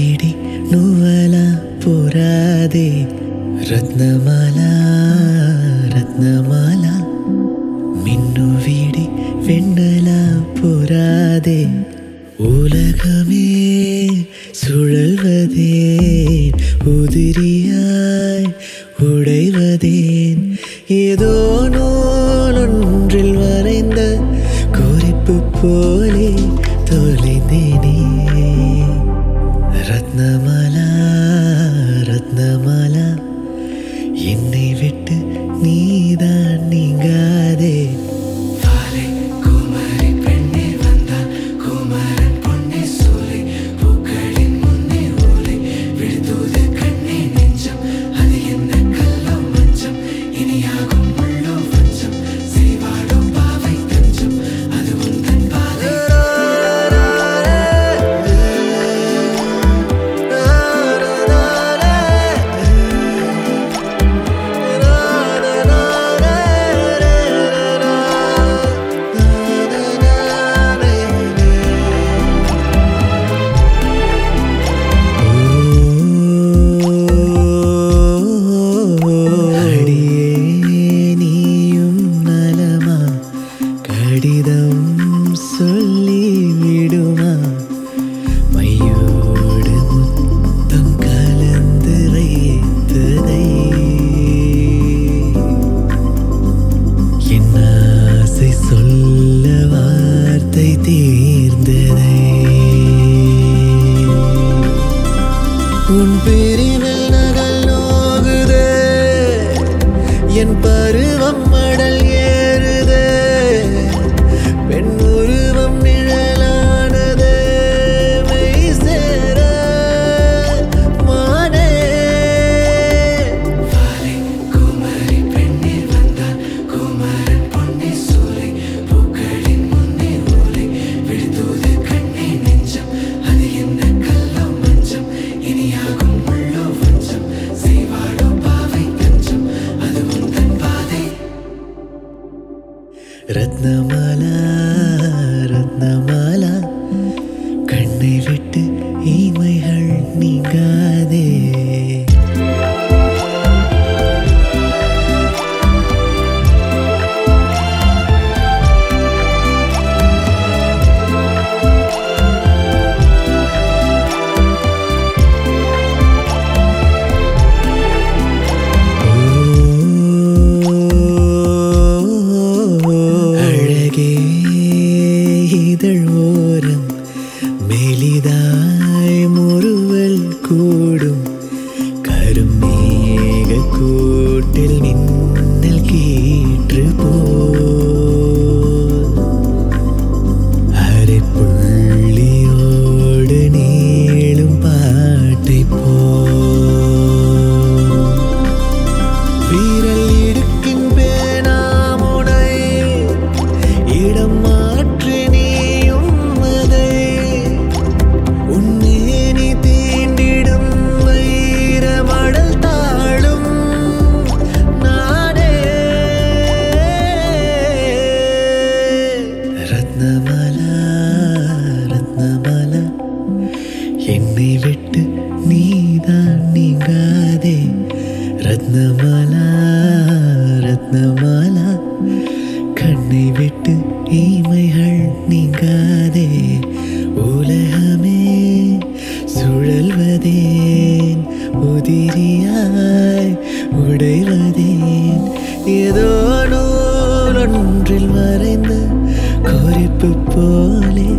వీడి నువ్వలా పోరాదే రత్నమాల రత్నమాల மின்னு வீடி வெண்ணலா போராதே உலகமே சுழல்வதேன் உதிரியாய் உடைவதேன் ஏதோ நூலொன்றில் வரைந்த குறிப்பு போலே தொலைந்தேனே ரத்னமாலா ரத்னமாலா என்னை விட்டு நீதான் நீங்காதே கடிதம் சொல்லி விடுமா மையோடு முத்தம் கலந்து ரைத்ததை என் ஆசை சொல்ல வார்த்தை தீர்ந்ததை உன் பிரிவில் நகல் நோகுதே என் பருவம் மடல் ஏறுதே பெண் உருவம் நிழலானது மெய் சேர மானே வாலை குமரி பெண்ணில் வந்தான் குமரன் பொன்னி சூலை பூக்களின் முன்னே ஓலை விழுந்தோது கண்ணே நெஞ்சம் அது என்ன கல்லோ மஞ்சம் இனியாகும் உள்ளோ வஞ்சம் செய்வாளோ பாவை தஞ்சம் அது உந்தன் பாதை ரத்னமாலா ரத்னமாலா கண்ணை விட்டு இமைகள் நீங்காதே இதழ் ஓரம் மெலிதாய் முறுவல் கூடும் கருமேக கூட்டில் மின்னல் கீற்று போல் அரை புள்ளியோடு நீளும் பாட்டை போல் வீரல் இடுக்கின் பேனாமுனை இடம் மாற்றி நீயும் அதை உன்னேனி தீண்டிடும் வைர மடல் தாழும் நானே ரத்னமாலா ரத்னமாலா என்னை விட்டு நீதான் நீங்காதே ரத்னமாலா ரத்னமாலா கண்ணை விட்டு இமைகள் நீங்காதே உலகமே சுழல்வதேன் உதிரியாய் உடைவதேன் ஏதோ நூலொன்றில் மறைந்த குறிப்பு போலே